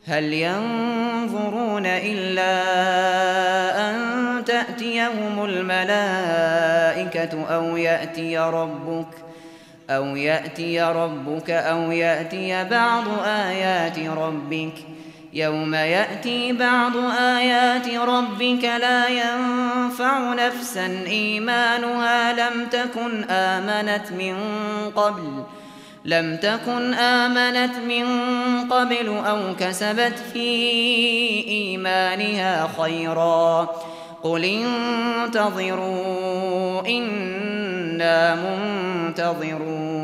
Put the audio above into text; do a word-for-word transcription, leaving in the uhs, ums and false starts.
هل ينظرون إلا أن تأتيهم الملائكة أو يأتي ربك أو يأتي ربك أو يأتي بعض آيات ربك يوم يأتي بعض آيات ربك لا ينفع نفسا إيمانها لم تكن آمنت من قبل لم تكن آمنت من قبل أو كسبت في إيمانها خيرا قل انتظروا إنا منتظرون